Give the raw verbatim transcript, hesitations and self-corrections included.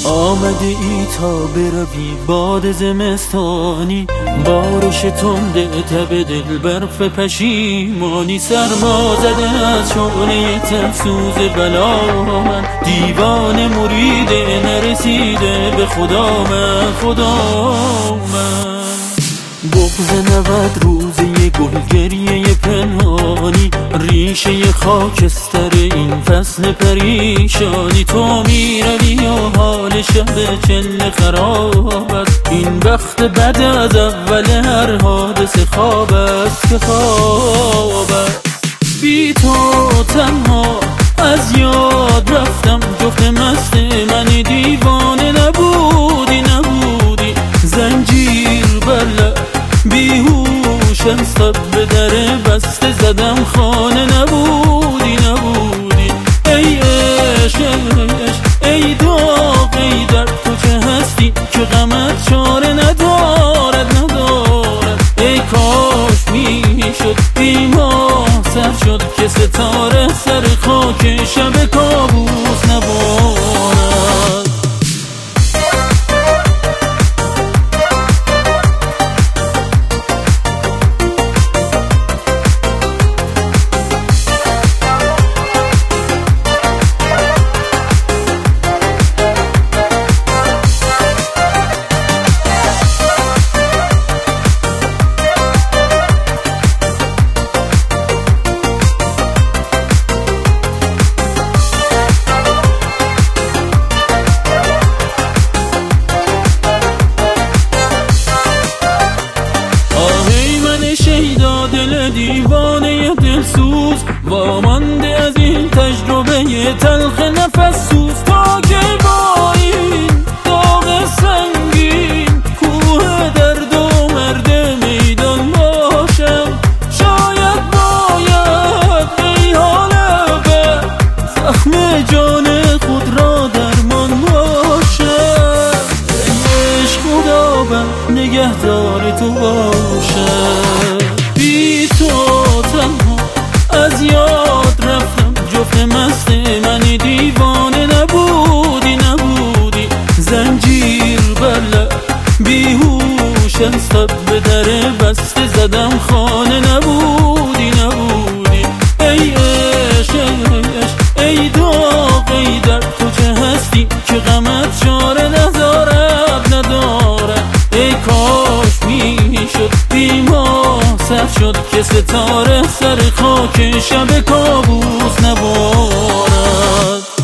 آمده ای تا بروی باد زمستانی، بارش تنده تب دل برف پشیمانی. سرما زده از شعله تفسوز بلا من، دیوان مرید نرسیده به خدا من، خدا من. بغض نود روزه گلگریه پنهانی، ریشه خاکستر این فصل پریشانی. تو میروی و حال شب چله خراب است، این وقت بد از اول هر حادثه خواب است که خواب است. بی تو تنها از یاد رفتم، جفت مست من دیوانه نبودی نبودی. زنجیر بله بیهوشم سب به در بسته زدم خانه نبودی نبودی. ای عشق ای داغ ای در تو چه هستی که غمت چاره ندارد ندارد. ای کاش میشد بی ما سر شد که ستاره سر خاک شب کابوس نبارد. دل دیوانه دلسوز وامانده از این تجربه تلخ نفس سوز. تا که با این داغ سنگین کوه درد و مرد میدان باشم، شاید باید ای حال به زخم جان خود را درمان باشم. ای عشق خدا بر نگهدار تو باشم. بی تو تنها از یاد رفتم، جفت مست من دیوانه نبودی نبودی. زنجیر بله بیهوشم سب به در بسته زدم خانه نبودی نبودی. ای عشق ای داغ ای در تو چه هستی که غمت چاره ندارد ندارد. ای کاش میشد بی ما سر شد که ستاره سر خاک شب کابوس نبارد.